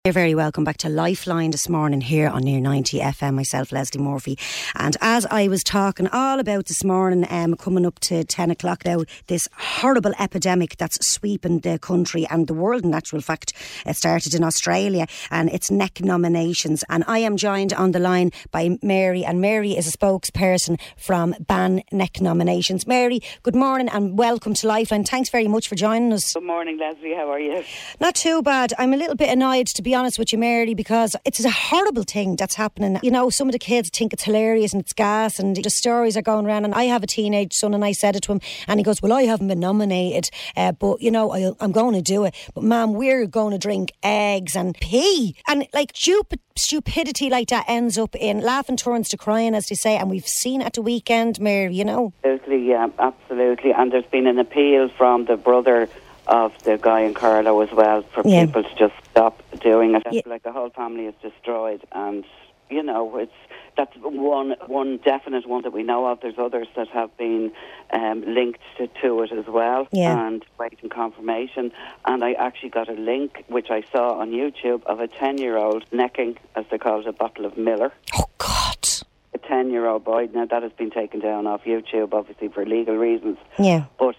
You're very welcome back to Lifeline this morning here on Near 90 FM, myself, Leslie Murphy. And as I was talking all about this morning, coming up to 10 o'clock now, this horrible epidemic that's sweeping the country and the world, in actual fact. It started in Australia and it's neck nominations. And I am joined on the line by Mary, and Mary is a spokesperson from Ban Neck Nominations. Mary, good morning and welcome to Lifeline. Thanks very much for joining us. Good morning, Leslie. How are you? Not too bad. I'm a little bit annoyed, to be honest with you, Mary, because it's a horrible thing that's happening. You know, some of the kids think it's hilarious and it's gas, and the stories are going around. And I have a teenage son, and I said it to him, and he goes, well, I haven't been nominated, but you know, I'm going to do it. But ma'am, we're going to drink eggs and pee, and like stupidity like that ends up in laughing turns to crying, as they say, and we've seen at the weekend, Mary, you know. Absolutely, yeah, absolutely. And there's been an appeal from the brother of the guy in Carlow as well for people to just stop doing it. Yeah. Like the whole family is destroyed, and you know, that's one definite one that we know of. There's others that have been linked to it as well, and waiting confirmation. And I actually got a link, which I saw on YouTube, of a 10-year-old necking, as they call it, a bottle of Miller. Oh God. A 10-year-old boy. Now that has been taken down off YouTube, obviously for legal reasons. Yeah. But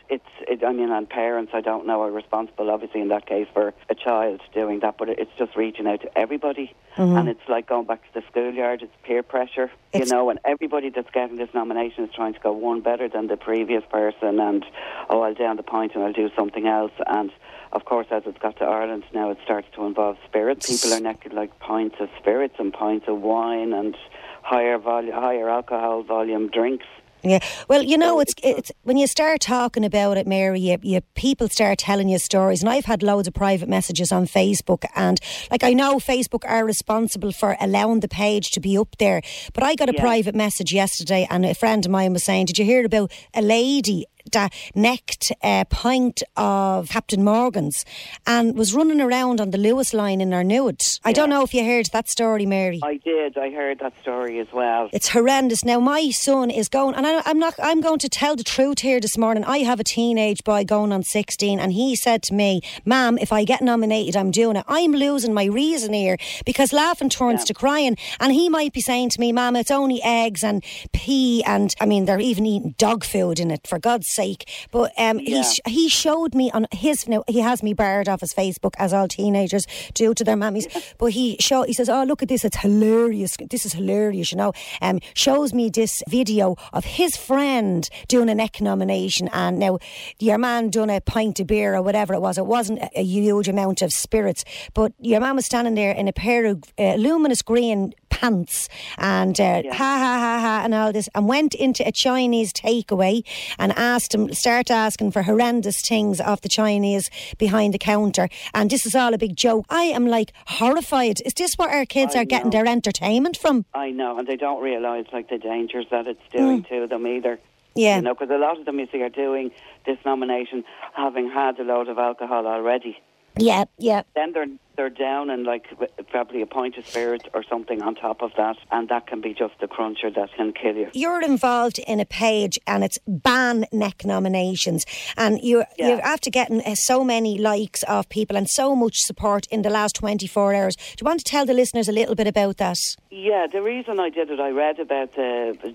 and parents, I don't know, are responsible, obviously, in that case, for a child doing that. But it's just reaching out to everybody. Mm-hmm. And it's like going back to the schoolyard. It's peer pressure, you know, and everybody that's getting this nomination is trying to go one better than the previous person. And, I'll down the point and I'll do something else. And, of course, as it's got to Ireland now, it starts to involve spirits. People are necking like pints of spirits and pints of wine and higher alcohol volume drinks. Yeah, well, you know, it's when you start talking about it, Mary, you people start telling you stories, and I've had loads of private messages on Facebook, and like I know Facebook are responsible for allowing the page to be up there, but I got a private message yesterday, and a friend of mine was saying, did you hear about a lady that necked a pint of Captain Morgan's and was running around on the Lewis line in her nude? I don't know if you heard that story, Mary. I did. I heard that story as well. It's horrendous. Now my son is going, and I'm going to tell the truth here this morning. I have a teenage boy going on 16, and he said to me, Ma'am, if I get nominated, I'm doing it. I'm losing my reason here, because laughing turns to crying, and he might be saying to me, Ma'am, it's only eggs and pee, and I mean, they're even eating dog food in it, for God's sake. But he showed me on his, now he has me barred off his Facebook, as all teenagers do to their mammies, but he says, oh, look at this, it's hilarious, this is hilarious, you know. Shows me this video of his friend doing a neck nomination, and now your man done a pint of beer or whatever it wasn't a huge amount of spirits, but your man was standing there in a pair of luminous green pants and ha ha ha ha and all this, and went into a Chinese takeaway and started asking for horrendous things off the Chinese behind the counter, and this is all a big joke. I am like horrified. Is this what our kids are getting their entertainment from? I know, and they don't realise like the dangers that it's doing to them either. Yeah. You know, because a lot of them, you see, are doing this nomination having had a load of alcohol already. Yeah, yeah. Then they're down and like probably a pint of spirit or something on top of that, and that can be just the cruncher that can kill you. You're involved in a page, and it's Ban Neck Nominations, and you're after getting so many likes of people and so much support in the last 24 hours. Do you want to tell the listeners a little bit about that? Yeah, the reason I did it, I read about the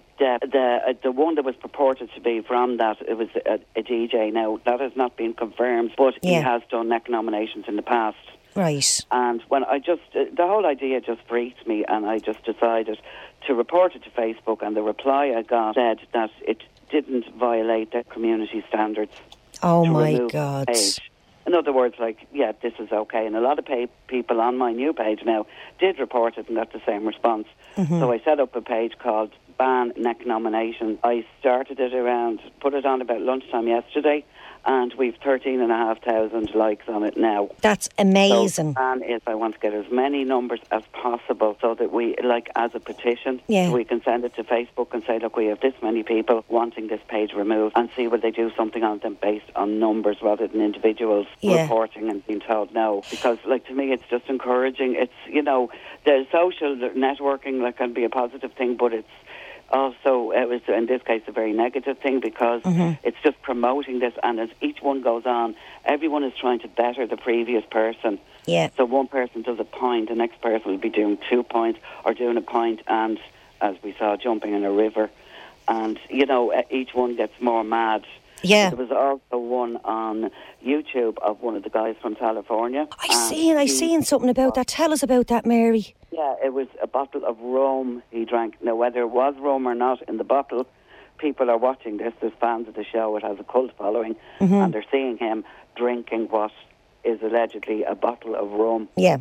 one that was purported to be from that. It was a DJ. Now that has not been confirmed, but he has done neck nominations in the past. Right. And when the whole idea just freaked me, and I just decided to report it to Facebook, and the reply I got said that it didn't violate their community standards. Oh my God. In other words, like, this is okay. And a lot of people on my new page now did report it and got the same response. Mm-hmm. So I set up a page called Ban Neck Nomination. I started it put it on about lunchtime yesterday, and we've 13,500 likes on it now. That's amazing. So the plan is I want to get as many numbers as possible so that we, like as a petition, we can send it to Facebook and say, look, we have this many people wanting this page removed, and see will they do something on them based on numbers rather than individuals reporting and being told no. Because, like, to me, it's just encouraging. It's, you know, the social networking, like, can be a positive thing, but it's also, it was in this case a very negative thing, because it's just promoting this, and as each one goes on, everyone is trying to better the previous person. Yeah. So one person does a pint, the next person will be doing 2 pints or doing a pint and, as we saw, jumping in a river. And, each one gets more mad. Yeah. There was also one on YouTube of one of the guys from California. I seen something about that. Tell us about that, Mary. Yeah, it was a bottle of rum he drank. Now, whether it was rum or not in the bottle, people are watching this. There's fans of the show. It has a cult following. And they're seeing him drinking what is allegedly a bottle of rum. Yeah.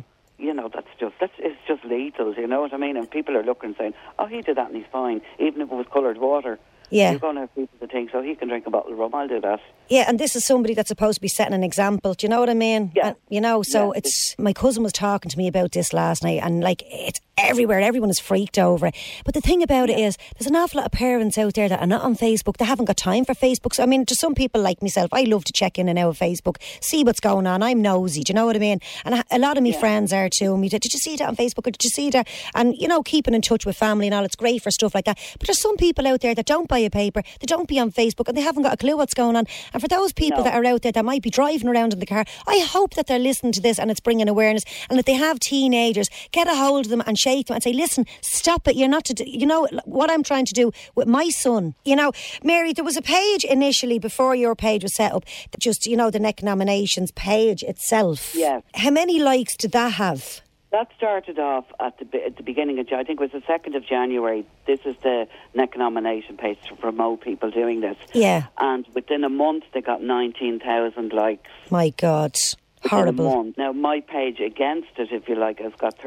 It's just lethal, you know what I mean? And people are looking and saying, oh, he did that and he's fine, even if it was coloured water. Yeah. You're going to have people to think, so he can drink a bottle of rum, I'll do that. Yeah, and this is somebody that's supposed to be setting an example. Do you know what I mean? Yeah. It's... My cousin was talking to me about this last night, and, it's everywhere. Everyone is freaked over it. But the thing about it is, there's an awful lot of parents out there that are not on Facebook. They haven't got time for Facebook. So, just some people like myself, I love to check in and out of Facebook, see what's going on. I'm nosy, do you know what I mean? And a lot of me friends are too. And did you see that on Facebook? Or did you see that? And, keeping in touch with family and all, it's great for stuff like that. But there's some people out there that don't buy a paper, they don't be on Facebook, and they haven't got a clue what's going on. And for those people that are out there that might be driving around in the car, I hope that they're listening to this and it's bringing awareness. And if they have teenagers, get a hold of them and shake them and say, listen, stop it. You're not to do, what I'm trying to do with my son. Mary, there was a page initially before your page was set up, just, the Neck Nominations page itself. Yes. How many likes did that have? That started off at the beginning of, I think it was the 2nd of January. This is the Neck Nomination page to promote people doing this. Yeah. And within a month, they got 19,000 likes. My God. Horrible. Now, my page against it, if you like, has got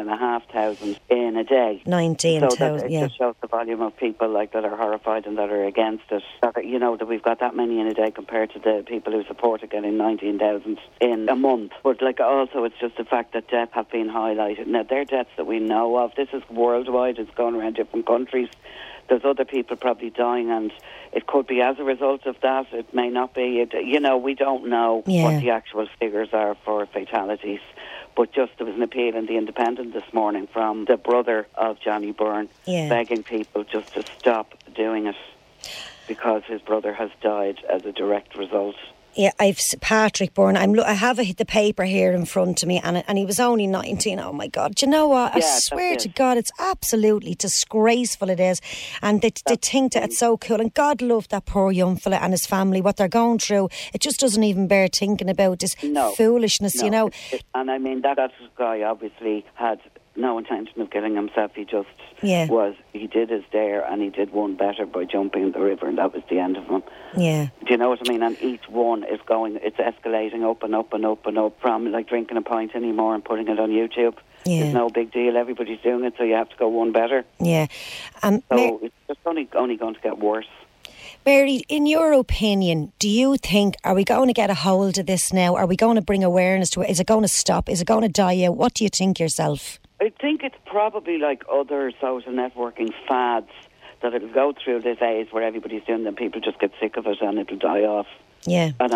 13,500 in a day. 19,000, It just shows the volume of people that are horrified and that are against it. That we've got that many in a day compared to the people who support it getting 19,000 in a month. But also, it's just the fact that deaths have been highlighted. Now, they're deaths that we know of. This is worldwide. It's going around different countries. There's other people probably dying, and it could be as a result of that. It may not be. We don't know what the actual figures are for fatalities. But just there was an appeal in The Independent this morning from the brother of Johnny Byrne, begging people just to stop doing it because his brother has died as a direct result. Yeah, I've Patrick Byrne. I have the paper here in front of me, and he was only 19. Oh my God! Do you know what? I swear to God, it's absolutely disgraceful. It is, and they think that it's so cool. And God love that poor young fella and his family. What they're going through, it just doesn't even bear thinking about. This foolishness, And that guy obviously had no intention of killing himself. He just he did his dare, and he did one better by jumping in the river, and that was the end of him. Yeah. Do you know what I mean? And each one is it's escalating up and up and up and up, from drinking a pint anymore and putting it on YouTube. Yeah. It's no big deal. Everybody's doing it, so you have to go one better. Yeah. So it's just only going to get worse. Mary, in your opinion, do you think, are we going to get a hold of this now? Are we going to bring awareness to it? Is it going to stop? Is it going to die out? What do you think yourself? I think it's probably like other social networking fads, that it'll go through this age where everybody's doing them, people just get sick of it and it'll die off. Yeah. But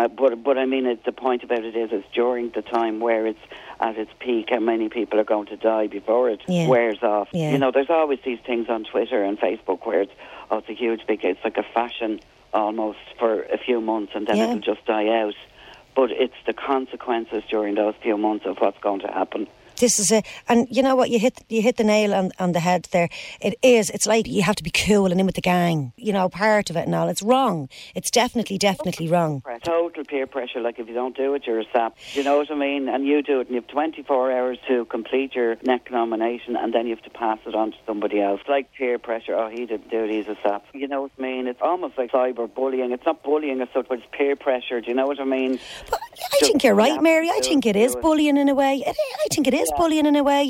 the point about it is it's during the time where it's at its peak, how many people are going to die before it wears off. Yeah. There's always these things on Twitter and Facebook where it's a huge big, it's like a fashion almost for a few months, and then it'll just die out. But it's the consequences during those few months of what's going to happen. This is it. And you know what? You hit the nail on the head there. It's like you have to be cool and in with the gang. Part of it and all. It's wrong. It's definitely wrong. Total peer pressure. Like, if you don't do it, you're a sap. You know what I mean? And you do it, and you have 24 hours to complete your Neck Nomination, and then you have to pass it on to somebody else. It's like peer pressure. Oh, he didn't do it, he's a sap. You know what I mean? It's almost like cyber bullying. It's not bullying as such, but it's peer pressure. Do you know what I mean? But I think you're right, Mary. I think it is bullying in a way. I think it is bullying in a way.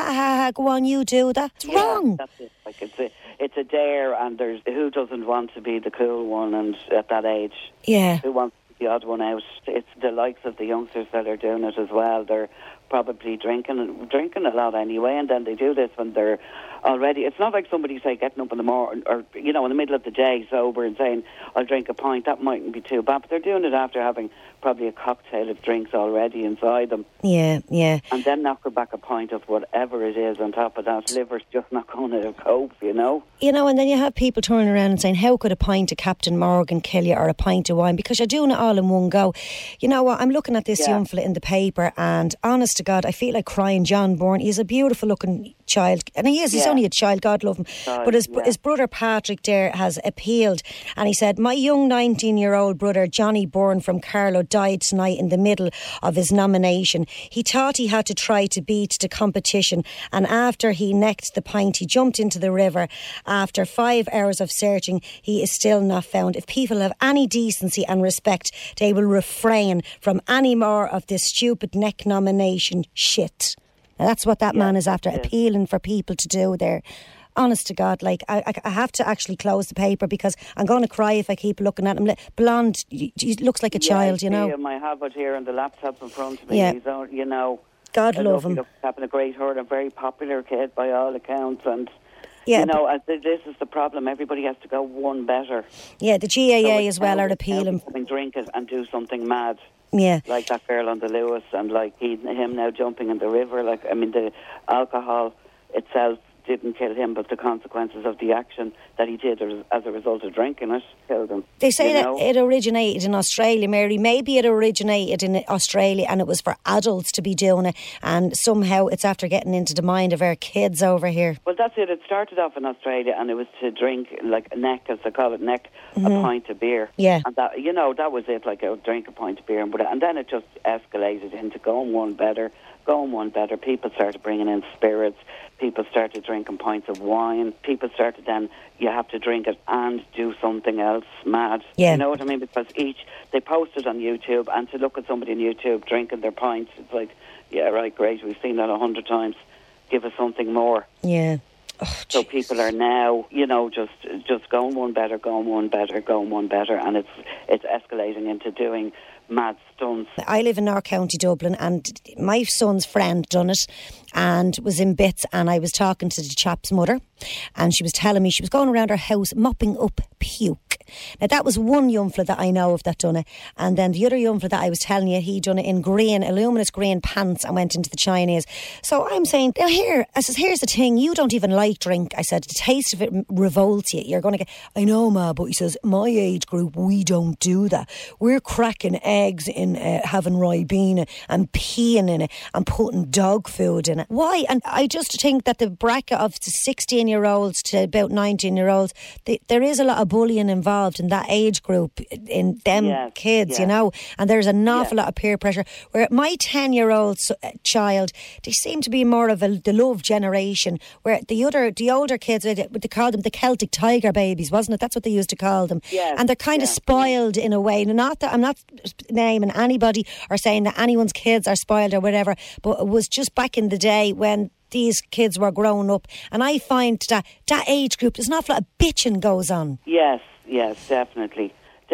Go on, you do that. It's wrong. That's it. Like, it's a dare, and there's who doesn't want to be the cool one, and at that age, who wants to be the odd one out? It's the likes of the youngsters that are doing it as well. They're probably drinking a lot anyway, and then they do this when they're already. It's not like somebody, say, getting up in the morning or in the middle of the day sober and saying, I'll drink a pint. That mightn't be too bad, but they're doing it after having probably a cocktail of drinks already inside them. Yeah. And then knock back a pint of whatever it is on top of that. Liver's just not going to cope, and then you have people turning around and saying, how could a pint of Captain Morgan kill you, or a pint of wine? Because you're doing it all in one go. You know what? I'm looking at this young fella in the paper, and honest honest to God, I feel like crying. John Bourne, he's a beautiful looking child, and he is, he's only a child, God love him, but his brother Patrick there has appealed, and he said, my young 19-year-old brother Johnny Bourne from Carlow died tonight in the middle of his nomination. He thought he had to try to beat the competition, and after he necked the pint, he jumped into the river. After 5 hours of searching, he is still not found. If people have any decency and respect, they will refrain from any more of this stupid neck nomination shit. Now that's what that man is after, appealing for people to do there. Honest to God, like, I have to actually close the paper because I'm going to cry if I keep looking at him. Blonde, he looks like a child, you know. I have it here on the laptop in front of me. Yeah. He's, you know, God love him. He's having a great heart, a very popular kid by all accounts, and yeah, you know, this is the problem. Everybody has to go one better. Yeah, the GAA as well are appealing. Drink it and do something mad. Yeah, like that girl on the Lewis, and like him now jumping in the river. Like, I mean, the alcohol itself didn't kill him, but the consequences of the action that he did as a result of drinking it killed him. They say that it originated in Australia, Mary. Maybe it originated in Australia and it was for adults to be doing it, and somehow it's after getting into the mind of our kids over here. Well, that's it. It started off in Australia, and it was to drink, like, a neck, as they call it, a pint of beer. Yeah. And that, you know, that was it, like, a drink a pint of beer. And then it just escalated into going one better. People started bringing in spirits. People started drinking pints of wine. People started then, you have to drink it and do something else mad. Yeah. You know what I mean? Because they posted on YouTube, and to look at somebody on YouTube drinking their pints, it's like, yeah, right, great, we've seen that 100 times. Give us something more. Yeah. Oh, so people are now, you know, just going one better, and it's escalating into doing mad stunts. I live in North County Dublin, and my son's friend done it and was in bits, and I was talking to the chap's mother, and she was telling me she was going around her house mopping up puke. Now that was one young fella that I know of that done it, and then the other young fella that I was telling you, he done it in green, luminous green pants, and went into the Chinese. So I'm saying, now here's the thing, you don't even like drink. I said, the taste of it revolts you. You're going to get, I know, Ma, but he says, my age group, we don't do that. We're cracking eggs in having Ribena and peeing in it and putting dog food in it. Why? And I just think that the bracket of 16-year-olds to about 19-year-olds, there is a lot of bullying involved in that age group, in them kids, you know, and there's an awful lot of peer pressure. Where my 10-year-old child, they seem to be more of the love generation, where the older kids, they call them the Celtic tiger babies, wasn't it? That's what they used to call them. Yes. And they're kind of spoiled in a way. Not that I'm not naming anybody or saying that anyone's kids are spoiled or whatever, but it was just back in the day when these kids were growing up, and I find that age group, there's an awful lot of bitching goes on. Yes, definitely.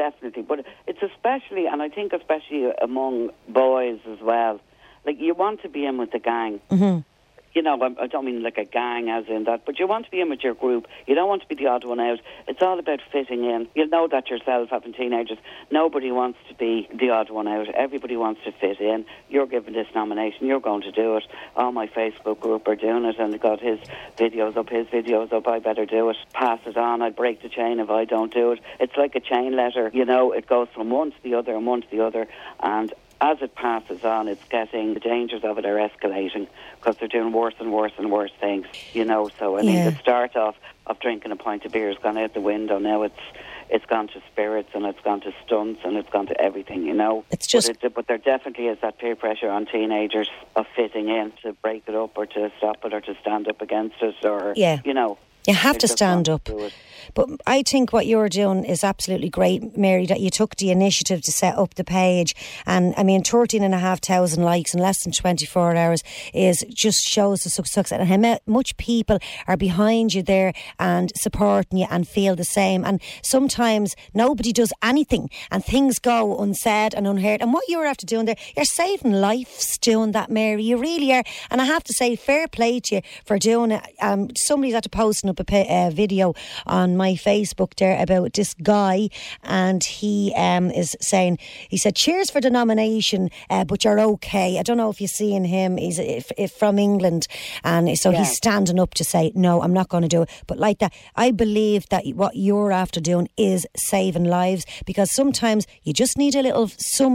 But it's especially, and I think especially among boys as well, like, you want to be in with the gang. Mm-hmm. You know, I don't mean like a gang as in that, but you want to be in with your group. You don't want to be the odd one out. It's all about fitting in. You'll know that yourself, having teenagers. Nobody wants to be the odd one out. Everybody wants to fit in. You're given this nomination, you're going to do it. All my Facebook group are doing it, and they got his videos up, I better do it. Pass it on, I break the chain if I don't do it. It's like a chain letter, you know, it goes from one to the other and one to the other, and as it passes on, it's getting, the dangers of it are escalating because they're doing worse and worse and worse things, you know. So, I mean, the start of drinking a pint of beer has gone out the window. Now it's gone to spirits, and it's gone to stunts, and it's gone to everything, you know. It's just... But there definitely is that peer pressure on teenagers of fitting in, to break it up or to stop it or to stand up against it, or, you know. You have to stand up. But I think what you're doing is absolutely great, Mary, that you took the initiative to set up the page. And I mean, 13,500 likes in less than 24 hours just shows the success, and how much people are behind you there and supporting you and feel the same. And sometimes nobody does anything and things go unsaid and unheard. And what you're after doing there, you're saving lives doing that, Mary. You really are. And I have to say, fair play to you for doing it. Somebody's had to post up a video on my Facebook there about this guy, and he is saying, he said, cheers for the nomination, but you're okay. I don't know if you've seen him. He's from England, and so he's standing up to say, no, I'm not going to do it. But like that, I believe that what you're after doing is saving lives, because sometimes you just need a little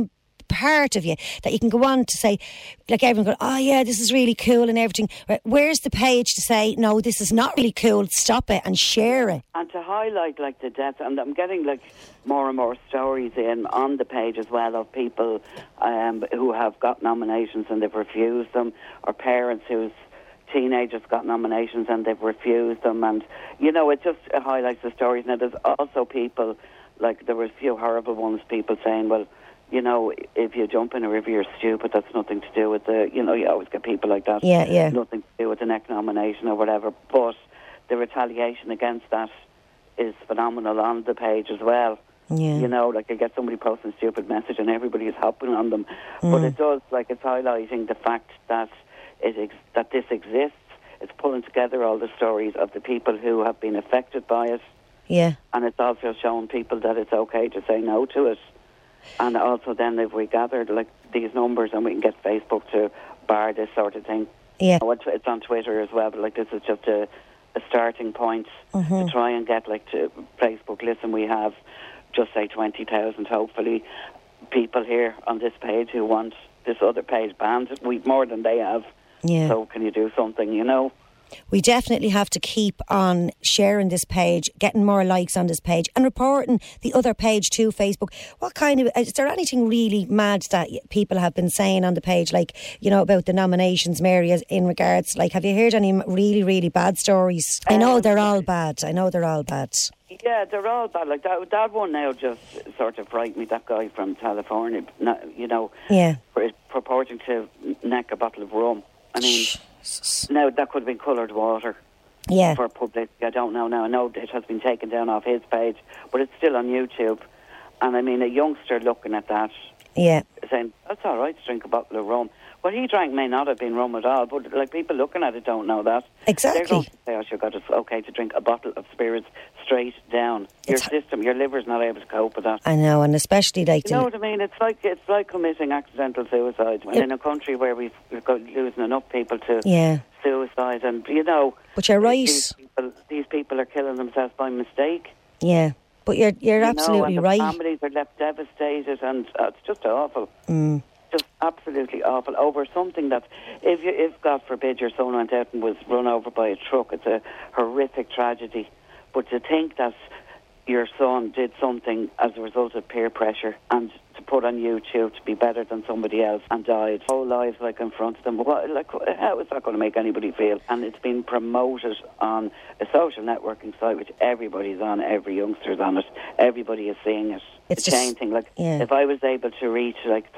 part of you that you can go on to say, like everyone going, oh yeah, this is really cool and everything. Where's the page to say, no, this is not really cool, stop it and share it? And to highlight like the deaths, and I'm getting like more and more stories in on the page as well of people who have got nominations and they've refused them, or parents whose teenagers got nominations and they've refused them, and it just highlights the stories. Now there's also people, like there were a few horrible ones, people saying, well, if you jump in a river you're stupid, that's nothing to do with the, you always get people like that, nothing to do with the next nomination or whatever, but the retaliation against that is phenomenal on the page as well. Like you get somebody posting a stupid message and everybody is hopping on them, but it does, like, it's highlighting the fact that that this exists. It's pulling together all the stories of the people who have been affected by it. Yeah. And it's also showing people that it's okay to say no to it. And also then if we gathered like these numbers and we can get Facebook to bar this sort of thing. Yeah. It's on Twitter as well, but like this is just a starting point to try and get like to Facebook. Listen, we have just say 20,000 hopefully people here on this page who want this other page banned. We've more than they have. Yeah. So can you do something, We definitely have to keep on sharing this page, getting more likes on this page and reporting the other page to Facebook. Is there anything really mad that people have been saying on the page, like, about the nominations, Mary, in regards, like, have you heard any really, really bad stories? I know they're all bad. Yeah, they're all bad. Like that one now just sort of frightened me, that guy from California, for purporting to neck a bottle of rum. I mean, now that could have been coloured water for publicity. I don't know now. I know it has been taken down off his page, but it's still on YouTube. And I mean, a youngster looking at that, saying, that's all right to drink a bottle of rum. What he drank may not have been rum at all, but like people looking at it don't know that. Exactly. They're going to say, oh, sure, God, it's okay to drink a bottle of spirits straight down. Your system, your liver's not able to cope with that. I know, and especially like... You know what I mean? It's like committing accidental suicide. And in a country where we've got losing enough people to suicide, and But you're right. These people are killing themselves by mistake. Yeah. But you're absolutely right. Families are left devastated, and it's just awful. Just absolutely awful over something that, if God forbid your son went out and was run over by a truck, it's a horrific tragedy. But to think that your son did something as a result of peer pressure and to put on YouTube to be better than somebody else and died, whole lives like in front of them, how is that going to make anybody feel? And it's been promoted on a social networking site which everybody's on, every youngster's on it, everybody is seeing it. It's the same thing. Like if I was able to reach like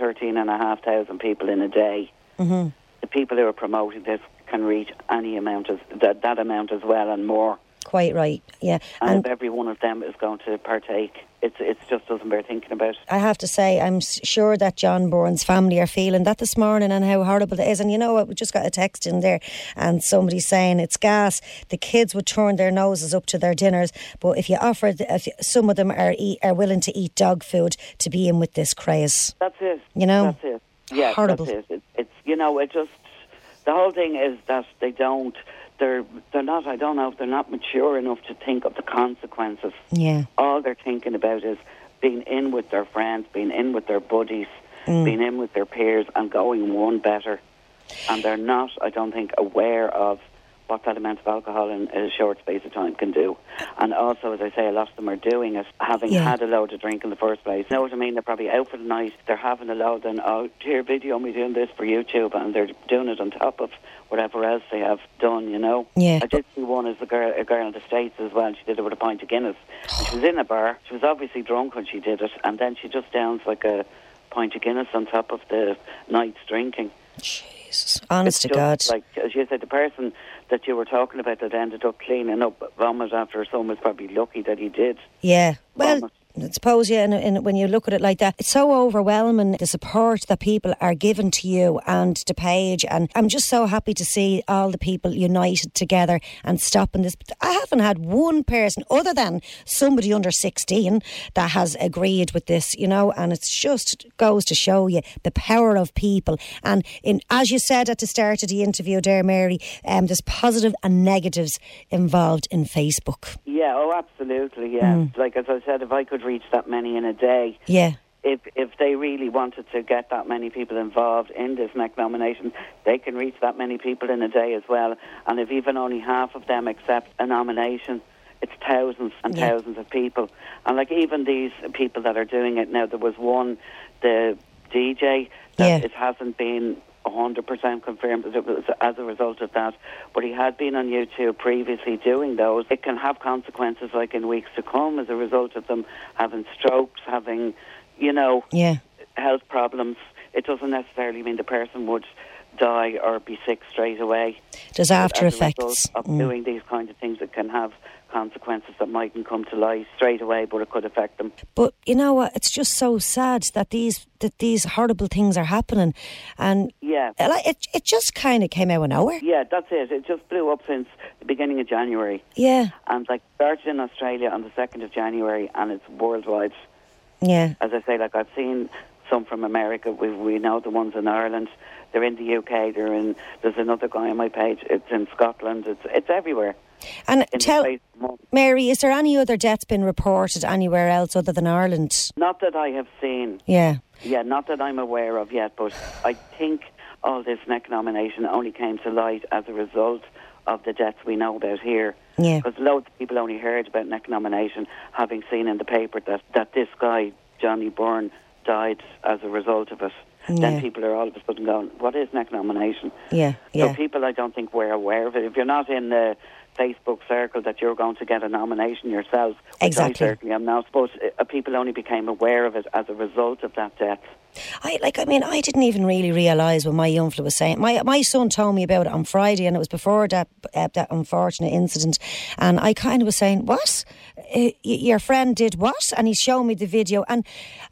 13,500 people in a day, the people who are promoting this can reach any amount of that amount as well and more. Quite right, yeah. And if every one of them is going to partake, it's just doesn't bear thinking about. I have to say, I'm sure that John Bourne's family are feeling that this morning and how horrible it is. And we just got a text in there and somebody saying it's gas. The kids would turn their noses up to their dinners, but if some of them are willing to eat dog food to be in with this craze. That's it. That's it. Yeah, horrible. That's it. It's it just, the whole thing is that they don't. They're not, I don't know if they're not mature enough to think of the consequences. Yeah. All they're thinking about is being in with their friends, being in with their buddies, being in with their peers and going one better. And they're not, I don't think, aware of what that amount of alcohol in a short space of time can do. And also, as I say, a lot of them are doing it having had a load of drink in the first place. You know what I mean? They're probably out for the night, they're having a load, and here, video me doing this for YouTube, and they're doing it on top of whatever else they have done, Yeah. I did see one as a girl in the States as well, and she did it with a pint of Guinness. And she was in a bar, she was obviously drunk when she did it, and then she just downs like a pint of Guinness on top of the night's drinking. Jesus, honest to God. Like, as you said, the person that you were talking about that ended up cleaning up vomit after her son was probably lucky that he did. Yeah, well, vomit. I suppose, and when you look at it like that, it's so overwhelming, the support that people are giving to you and to Paige, and I'm just so happy to see all the people united together and stopping this. I haven't had one person other than somebody under 16 that has agreed with this, and it just goes to show you the power of people. And as you said at the start of the interview there, Mary, there's positive and negatives involved in Facebook. Yeah, absolutely, yeah. Like, as I said, if I could reach that many in a day, if they really wanted to get that many people involved in this next nomination, they can reach that many people in a day as well. And if even only half of them accept a nomination, it's thousands and thousands of people. And like even these people that are doing it now, there was one, the DJ, that it hasn't been 100% confirmed that it was as a result of that, but he had been on YouTube previously doing those. It can have consequences like in weeks to come as a result of them having strokes, having, health problems. It doesn't necessarily mean the person would die or be sick straight away. There's after as effects a result of doing these kind of things. It can have consequences that mightn't come to light straight away, but it could affect them. But you know what? It's just so sad that these horrible things are happening, and it just kind of came out of nowhere. Yeah, that's it. It just blew up since the beginning of January. Yeah, and like started in Australia on the 2nd of January, and it's worldwide. Yeah, as I say, like I've seen some from America. We know the ones in Ireland. They're in the UK. There's another guy on my page. It's in Scotland. It's everywhere. And tell Mary, is there any other deaths been reported anywhere else other than Ireland? Not that I have seen. Yeah, not that I'm aware of yet. But I think all this next nomination only came to light as a result of the deaths we know about here. Yeah, because loads of people only heard about next nomination having seen in the paper that this guy Johnny Byrne died as a result of it. Then people are all of a sudden going, what is next nomination? So people, I don't think, were aware of it. If you're not in the Facebook circle that you're going to get a nomination yourself, which I certainly am not, but people only became aware of it as a result of that death. I didn't even really realise what my young fella was saying. My son told me about it on Friday, and it was before that unfortunate incident. And I kind of was saying, what? Your friend did what? And he showed me the video. And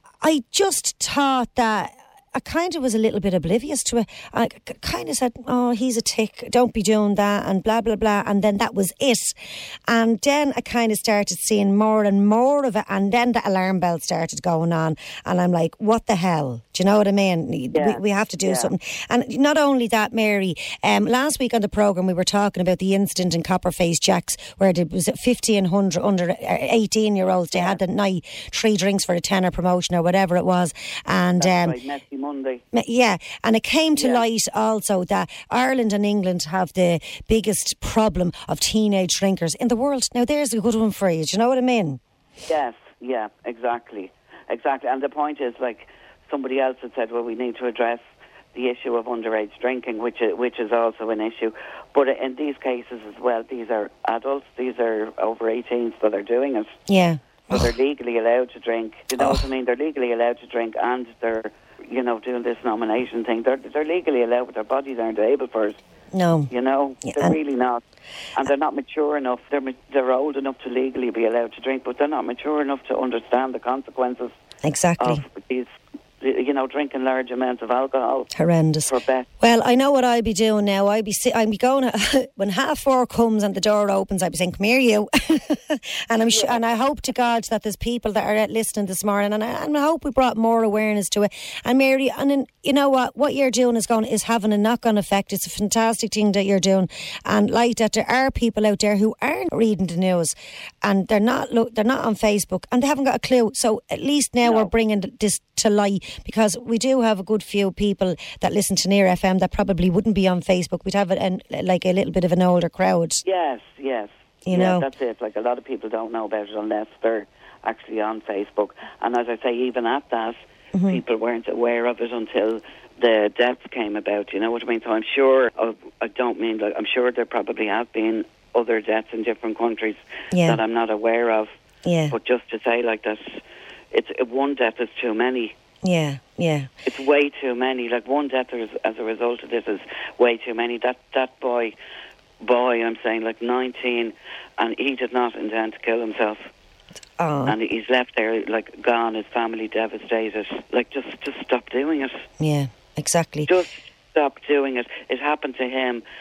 I just thought that I kind of was a little bit oblivious to it. I kind of said, oh, he's a tick, don't be doing that, and blah, blah, blah. And then that was it. And then I kind of started seeing more and more of it. And then the alarm bell started going on. And I'm like, what the hell? Do you know what I mean? Yeah. We have to do something. And not only that, Mary, last week on the programme we were talking about the incident in Copperface Jack's where there was 50 and 100 under 18-year-olds. They had the night 3 drinks for a tenner promotion or whatever it was. And Monday. Yeah, and it came to light also that Ireland and England have the biggest problem of teenage drinkers in the world. Now, there's a good one for you. Do you know what I mean? Yes, yeah, exactly. And the point is, like, somebody else had said, well, we need to address the issue of underage drinking, which is also an issue. But in these cases as well, these are adults. These are over 18s that are doing it. Yeah. So they're legally allowed to drink. You know what I mean? They're legally allowed to drink, and they're doing this nomination thing. They're legally allowed, but their bodies aren't able for it. No. They're really not. And they're not mature enough. They're old enough to legally be allowed to drink, but they're not mature enough to understand the consequences of these, drinking large amounts of alcohol. Horrendous. Well, I know what I'll be doing now. I'll be going when 4:30 comes and the door opens. I'll be saying, "Come here, you," and and I hope to God that there's people that are listening this morning, and I hope we brought more awareness to it. And Mary, and then, you know what you're doing is having a knock-on effect. It's a fantastic thing that you're doing, and like that, there are people out there who aren't reading the news, and they're not on Facebook, and they haven't got a clue. So at least now we're bringing this to light, because we do have a good few people that listen to Near FM that probably wouldn't be on Facebook. We'd have a little bit of an older crowd. Yes. You know, that's it. Like, a lot of people don't know about it unless they're actually on Facebook. And as I say, even at that, people weren't aware of it until the deaths came about. You know what I mean? So I'm sure, I'm sure there probably have been other deaths in different countries that I'm not aware of. Yeah. But just to say like that, one death is too many. Yeah. It's way too many. Like, one death as a result of this is way too many. That boy, I'm saying, like 19, and he did not intend to kill himself. Oh. And he's left there, like, gone, his family devastated. Like, just stop doing it. Yeah, exactly. Just stop doing it. It happened to him,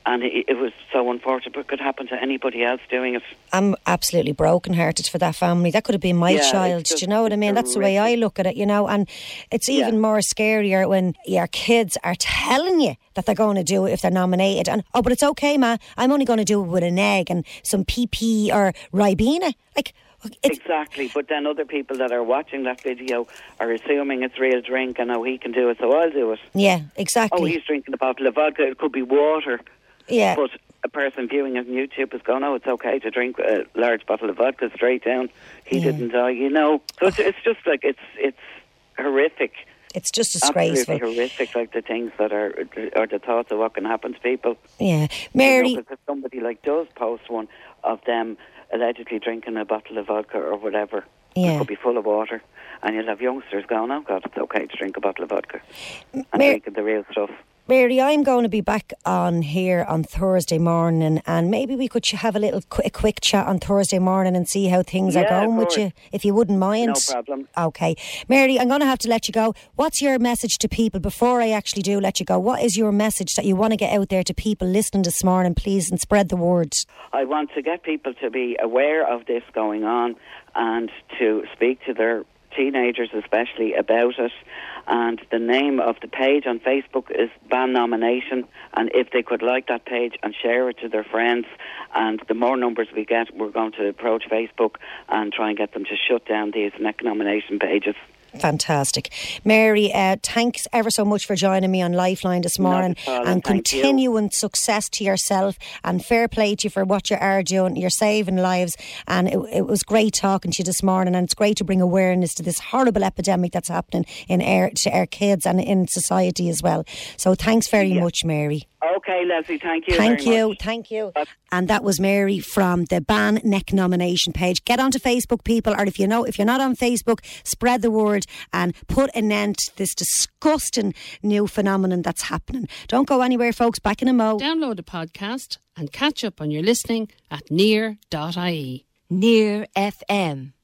And it was so unfortunate, but it could happen to anybody else doing it. I'm absolutely brokenhearted for that family. That could have been my child. Do you know what I mean? That's the way I look at it, you know. And it's even more scarier when your kids are telling you that they're going to do it if they're nominated. And, but it's okay, Ma, I'm only going to do it with an egg and some PP or Ribena. Like, exactly, but then other people that are watching that video are assuming it's real drink and he can do it, so I'll do it. Yeah, exactly. Oh, he's drinking a bottle of vodka, it could be water. Yeah. But a person viewing it on YouTube is going, it's okay to drink a large bottle of vodka straight down. He didn't die, you know. So it's just like, it's horrific. It's just disgraceful. Absolutely horrific, like the things that are the thoughts of what can happen to people. Yeah. Mary... Because somebody does post one of them allegedly drinking a bottle of vodka or whatever. It could be full of water. And you'll have youngsters going, oh God, it's okay to drink a bottle of vodka. And drinking the real stuff. Mary, I'm going to be back on here on Thursday morning, and maybe we could have a quick chat on Thursday morning and see how things are going with you, if you wouldn't mind. No problem. Okay. Mary, I'm going to have to let you go. What's your message to people before I actually do let you go? What is your message that you want to get out there to people listening this morning, please, and spread the word? I want to get people to be aware of this going on and to speak to their teenagers especially about it. And the name of the page on Facebook is Ban Nomination, and if they could like that page and share it to their friends, and the more numbers we get, we're going to approach Facebook and try and get them to shut down these neck nomination pages. Fantastic. Mary, thanks ever so much for joining me on Lifeline this morning, and continuing success to yourself, and fair play to you for what you are doing. You're saving lives, and it was great talking to you this morning, and it's great to bring awareness to this horrible epidemic that's happening to our kids and in society as well. So thanks very much, Mary. Okay, Leslie, thank you. Thank you. And that was Mary from the Ban Neck Nomination page. Get onto Facebook, people, or if you're not on Facebook, spread the word and put an end to this disgusting new phenomenon that's happening. Don't go anywhere, folks. Back in a mo. Download the podcast and catch up on your listening at near.ie. Near FM.